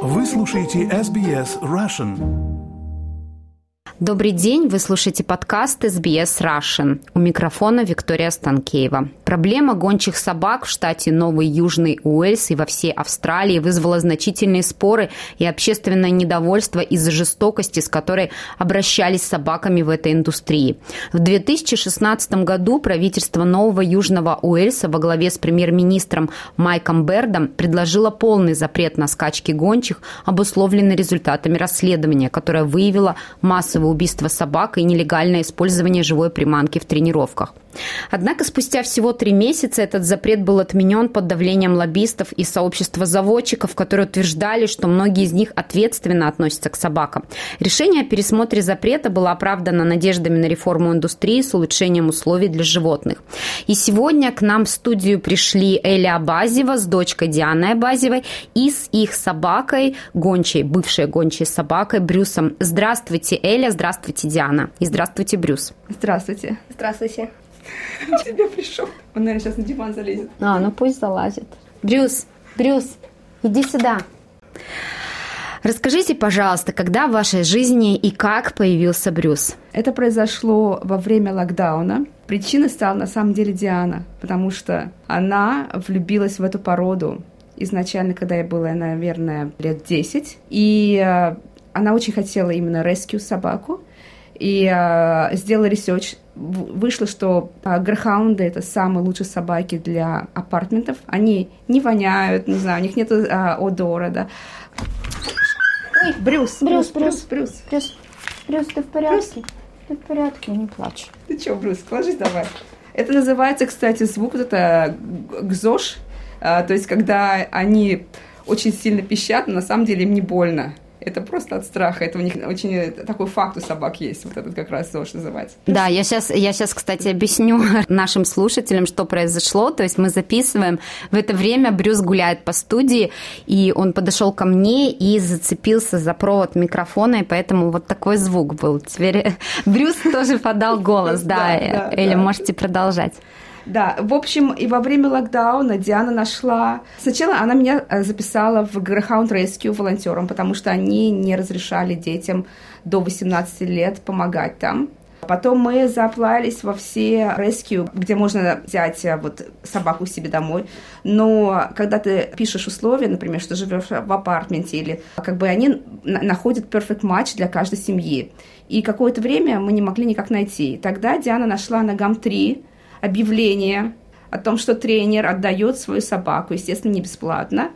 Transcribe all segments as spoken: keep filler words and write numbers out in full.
Вы слушаете эс би эс Russian. Добрый день, вы слушаете подкаст эс би эс Russian. У микрофона Виктория Станкеева. Проблема гончих собак в штате Новый Южный Уэльс и во всей Австралии вызвала значительные споры и общественное недовольство из-за жестокости, с которой обращались с собаками в этой индустрии. В две тысячи шестнадцатом году правительство Нового Южного Уэльса во главе с премьер-министром Майком Бердом предложило полный запрет на скачки гончих, обусловленный результатами расследования, которое выявило массовое убийство собак и нелегальное использование живой приманки в тренировках. Однако спустя всего три месяца этот запрет был отменен под давлением лоббистов и сообщества заводчиков, которые утверждали, что многие из них ответственно относятся к собакам. Решение о пересмотре запрета было оправдано надеждами на реформу индустрии с улучшением условий для животных. И сегодня к нам в студию пришли Эля Абазева с дочкой Дианой Абазевой и с их собакой, гончей, бывшей гончей собакой Брюсом. Здравствуйте, Эля, здравствуйте, Диана. И здравствуйте, Брюс. Здравствуйте. Здравствуйте. Он тебе пришел. Он, наверное, сейчас на диван залезет. А, ну пусть залазит. Брюс, Брюс, иди сюда. Расскажите, пожалуйста, когда в вашей жизни и как появился Брюс? Это произошло во время локдауна. Причиной стала на самом деле Диана, потому что она влюбилась в эту породу изначально, когда ей было, наверное, лет десять. И э, она очень хотела именно rescue собаку. И э, сделала ресерч. Вышло, что э, грейхаунды – это самые лучшие собаки для апартментов. Они не воняют, не знаю, у них нет э, одора, да. Ой, Брюс, Брюс, Брюс, Брюс, Брюс. Брюс, Брюс, ты в порядке? Брюс. Ты в порядке, не плачь. Ты что, Брюс, ложись давай. Это называется, кстати, звук, вот это гзош, э, то есть когда они очень сильно пищат, но на самом деле им не больно. Это просто от страха. Это у них очень такой факт у собак есть. Вот этот как раз ЗОЖ называется. Да, я сейчас, я сейчас, кстати, объясню нашим слушателям, что произошло. То есть мы записываем. В это время Брюс гуляет по студии, и он подошел ко мне и зацепился за провод микрофона, и поэтому вот такой звук был. Теперь Брюс тоже подал голос. Да, Эля, можете продолжать. Да, в общем, и во время локдауна Диана нашла... Сначала она меня записала в Greyhound Rescue волонтером, потому что они не разрешали детям до восемнадцати лет помогать там. Потом мы заплавились во все rescue, где можно взять вот собаку себе домой. Но когда ты пишешь условия, например, что живешь в апартменте, или как бы они находят perfect match для каждой семьи. И какое-то время мы не могли никак найти. Тогда Диана нашла на Гамтри объявление о том, что тренер отдает свою собаку, естественно, не бесплатно.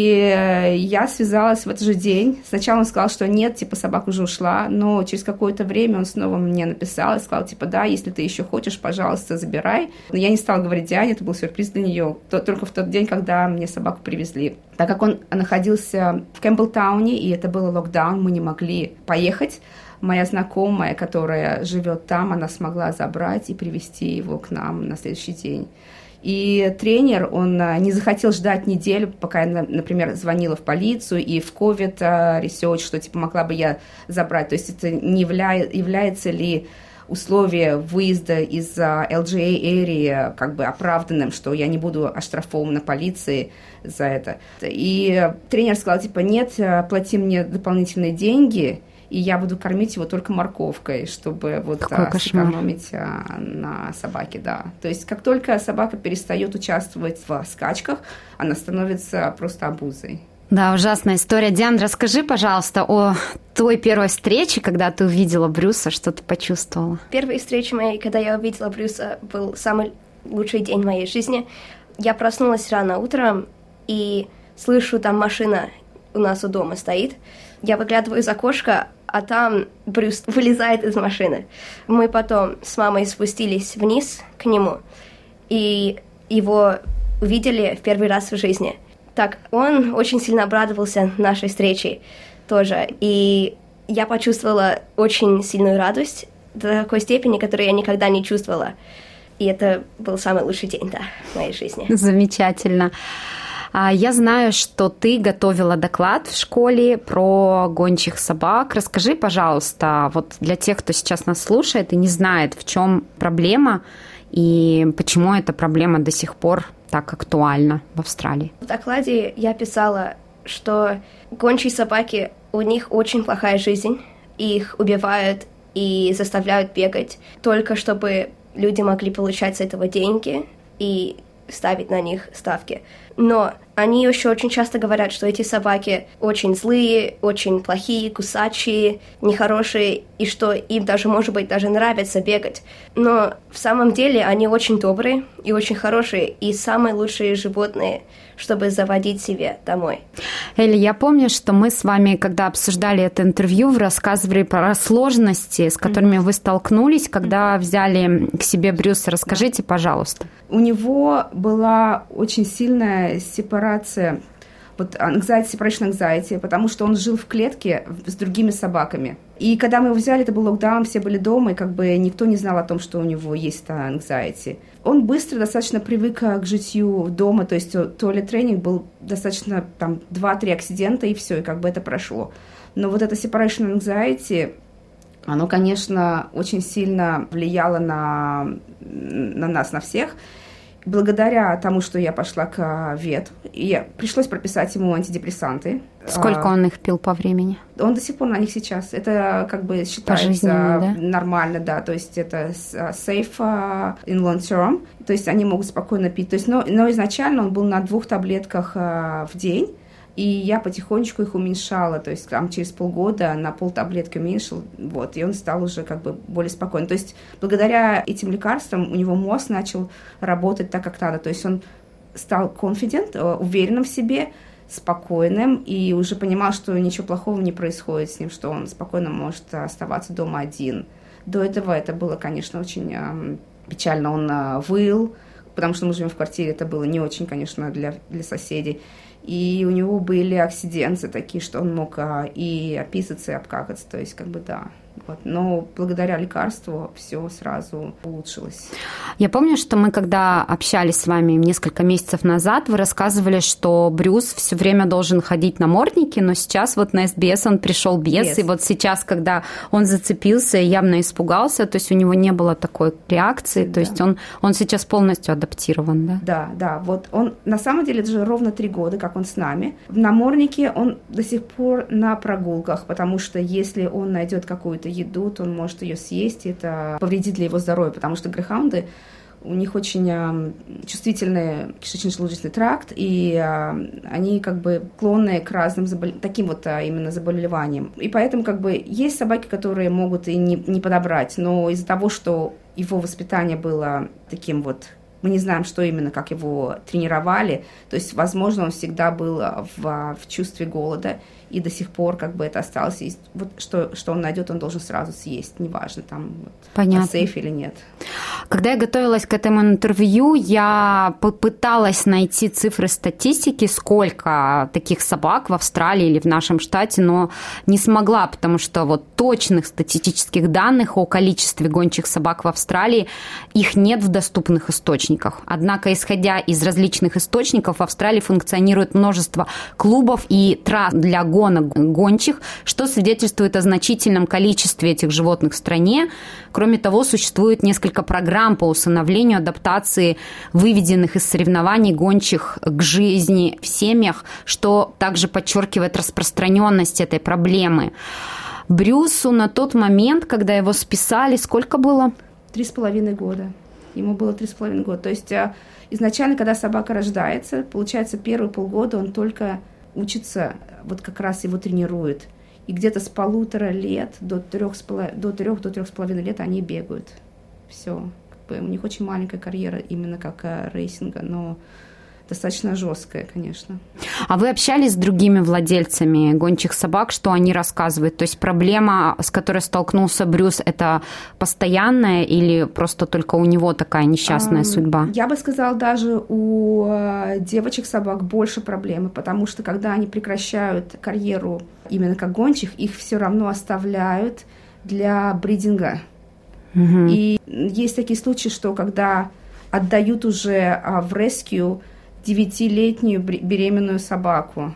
И я связалась в этот же день. Сначала он сказал, что нет, типа, собака уже ушла, но через какое-то время он снова мне написал и сказал, типа, да, если ты еще хочешь, пожалуйста, забирай. Но я не стала говорить Диане, это был сюрприз для нее, только в тот день, когда мне собаку привезли. Так как он находился в Кэмпбелтауне, и это был локдаун, мы не могли поехать. Моя знакомая, которая живет там, она смогла забрать и привезти его к нам на следующий день. И тренер, он не захотел ждать неделю, пока я, например, звонила в полицию и в ковид research, что типа могла бы я забрать. То есть это не явля... является ли условие выезда из эл джи эй-area как бы оправданным, что я не буду оштрафована полицией за это. И тренер сказал, типа, нет, плати мне дополнительные деньги, и я буду кормить его только морковкой, чтобы вот а, сэкономить а, на собаке, да. То есть как только собака перестает участвовать в скачках, она становится просто обузой. Да, ужасная история. Диана, расскажи, пожалуйста, о той первой встрече, когда ты увидела Брюса, что ты почувствовала? Первая встреча моя, когда я увидела Брюса, был самый лучший день в моей жизни. Я проснулась рано утром и слышу, там машина у нас у дома стоит. Я выглядываю из окошка, а там Брюс вылезает из машины. Мы потом с мамой спустились вниз к нему, и его увидели в первый раз в жизни. Так, он очень сильно обрадовался нашей встрече тоже, и я почувствовала очень сильную радость до такой степени, которую я никогда не чувствовала. И это был самый лучший день, да, в моей жизни. Замечательно. Я знаю, что ты готовила доклад в школе про гончих собак. Расскажи, пожалуйста, вот для тех, кто сейчас нас слушает и не знает, в чем проблема и почему эта проблема до сих пор так актуальна в Австралии. В докладе я писала, что гончие собаки, у них очень плохая жизнь. Их убивают и заставляют бегать, только чтобы люди могли получать с этого деньги и ставить на них ставки. Но они еще очень часто говорят, что эти собаки очень злые, очень плохие, кусачие, нехорошие, и что им даже, может быть, даже нравится бегать. Но в самом деле они очень добрые и очень хорошие, и самые лучшие животные, чтобы заводить себе домой. Элли, я помню, что мы с вами, когда обсуждали это интервью, вы рассказывали про сложности, с которыми mm-hmm. вы столкнулись, когда mm-hmm. взяли к себе Брюса. Расскажите, yeah. пожалуйста. У него была очень сильная сепарация, вот anxiety, separation anxiety, потому что он жил в клетке с другими собаками. И когда мы его взяли, это был локдаун, все были дома, и как бы никто не знал о том, что у него есть anxiety. Он быстро достаточно привык к житью дома, то есть туалет-тренинг был достаточно, там, два-три акцидента, и все, и как бы это прошло. Но вот это separation anxiety, оно, конечно, очень сильно влияло на, на нас, на всех. Благодаря тому, что я пошла к вету, и пришлось прописать ему антидепрессанты. Сколько он их пил по времени? Он до сих пор на них сейчас. Это как бы считается да? нормально, да. То есть это safe in long term. То есть они могут спокойно пить. То есть, но, но изначально он был на двух таблетках в день. И я потихонечку их уменьшала, то есть там через полгода на полтаблетки уменьшил, вот, и он стал уже как бы более спокойным. То есть благодаря этим лекарствам у него мозг начал работать так, как надо, то есть он стал confident, уверенным в себе, спокойным, и уже понимал, что ничего плохого не происходит с ним, что он спокойно может оставаться дома один. До этого это было, конечно, очень э, печально, он э, выл, потому что мы живем в квартире, это было не очень, конечно, для, для соседей. И у него были акциденты такие, что он мог а, и описаться, и обкакаться, то есть как бы да. Вот. Но благодаря лекарству все сразу улучшилось. Я помню, что мы, когда общались с вами несколько месяцев назад, вы рассказывали, что Брюс все время должен ходить на наморднике, но сейчас вот на эс би эс он пришел без, yes. и вот сейчас, когда он зацепился и явно испугался, то есть у него не было такой реакции, да. то есть он, он сейчас полностью адаптирован, да? Да, да, вот он, на самом деле, это же ровно три года, как он с нами. В наморднике он до сих пор на прогулках, потому что если он найдет какую-то еду, то он может ее съесть, и это повредит для его здоровья, потому что грейхаунды, у них очень э, чувствительный кишечно-желудочный тракт, и э, они как бы склонны к разным забол... таким вот э, именно заболеваниям. И поэтому как бы есть собаки, которые могут и не, не подобрать, но из-за того, что его воспитание было таким вот, мы не знаем, что именно, как его тренировали, то есть, возможно, он всегда был в, в чувстве голода, и до сих пор как бы это осталось. И вот что, что он найдет, он должен сразу съесть, неважно, там вот, сейф или нет. Когда я готовилась к этому интервью, я попыталась найти цифры статистики, сколько таких собак в Австралии или в нашем штате, но не смогла, потому что вот точных статистических данных о количестве гончих собак в Австралии, их нет в доступных источниках. Однако, исходя из различных источников, в Австралии функционирует множество клубов и трасс для гонок гончих, что свидетельствует о значительном количестве этих животных в стране. Кроме того, существует несколько программ по усыновлению, адаптации выведенных из соревнований гончих к жизни в семьях, что также подчеркивает распространенность этой проблемы. Брюсу на тот момент, когда его списали, сколько было? Три с половиной года. Ему было три с половиной года. То есть изначально, когда собака рождается, получается, первые полгода он только учится, вот как раз его тренируют. И где-то с полутора лет до трех, до трех, до трех с половиной лет они бегают. Все. Как бы у них очень маленькая карьера именно как рейсинга, но достаточно жесткая, конечно. А вы общались с другими владельцами гончих собак? Что они рассказывают? То есть проблема, с которой столкнулся Брюс, это постоянная или просто только у него такая несчастная а, судьба? Я бы сказала, даже у девочек собак больше проблемы, потому что когда они прекращают карьеру именно как гончих, их все равно оставляют для бридинга. Угу. И есть такие случаи, что когда отдают уже в rescue девятилетнюю беременную собаку.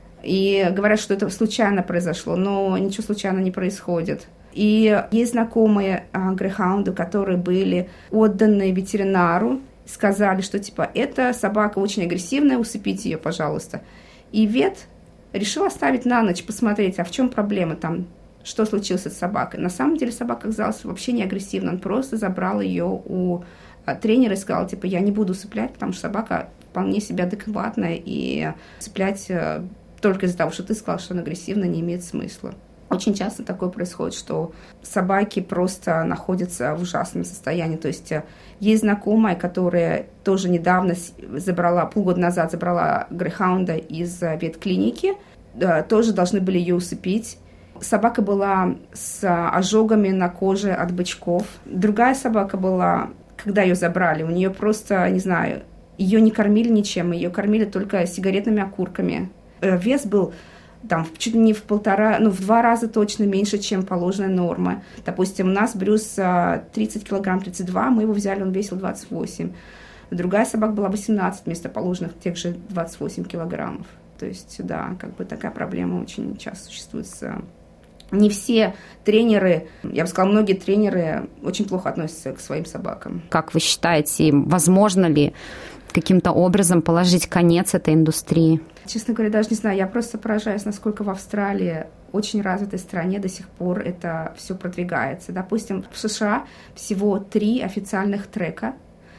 И говорят, что это случайно произошло, но ничего случайно не происходит. И есть знакомые а, грейхаунды, которые были отданы ветеринару, сказали, что типа эта собака очень агрессивная, усыпите ее, пожалуйста. И вет решил оставить на ночь, посмотреть, а в чем проблема там, что случилось с собакой. На самом деле собака оказалась вообще не агрессивной, он просто забрал ее у тренера и сказал, типа, я не буду цеплять, потому что собака вполне себе адекватная, и цеплять только из-за того, что ты сказал, что она агрессивна, не имеет смысла. Очень часто такое происходит, что собаки просто находятся в ужасном состоянии. То есть есть знакомая, которая тоже недавно забрала, полгода назад забрала грейхаунда из ветклиники, тоже должны были ее усыпить. Собака была с ожогами на коже от бычков. Другая собака была, когда ее забрали, у нее просто, не знаю, ее не кормили ничем, ее кормили только сигаретными окурками. Вес был там чуть ли не в полтора, ну, в два раза точно меньше, чем положенная норма. Допустим, у нас Брюс тридцать килограмм, тридцать два, мы его взяли, он весил двадцать восемь. Другая собака была восемнадцать вместо положенных тех же двадцать восемь килограммов. То есть, да, как бы такая проблема очень часто существует с... Не все тренеры, я бы сказала, многие тренеры очень плохо относятся к своим собакам. Как вы считаете, возможно ли каким-то образом положить конец этой индустрии? Честно говоря, даже не знаю. Я просто поражаюсь, насколько в Австралии, очень развитой стране, до сих пор это все продвигается. Допустим, в США всего три официальных трека,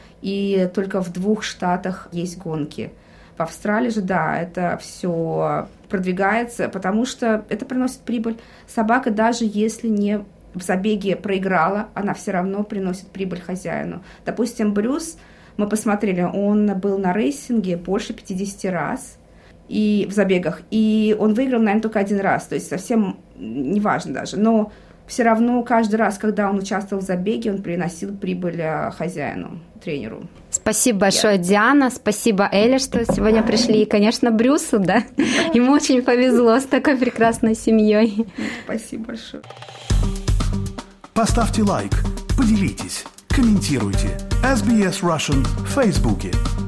и только в двух штатах есть гонки. В Австралии же, да, это все продвигается, потому что это приносит прибыль. Собака, даже если не в забеге проиграла, она все равно приносит прибыль хозяину. Допустим, Брюс, мы посмотрели, он был на рейсинге больше пятьдесят раз и в забегах, и он выиграл, наверное, только один раз, то есть совсем неважно даже, но все равно каждый раз, когда он участвовал в забеге, он приносил прибыль хозяину, тренеру. Спасибо большое, Я... Диана, спасибо, Эля, что сегодня пришли, и, конечно, Брюсу, да, ему очень повезло с такой прекрасной семьей. Спасибо большое. Поставьте лайк, поделитесь, комментируйте. эс би эс Russian в Фейсбуке.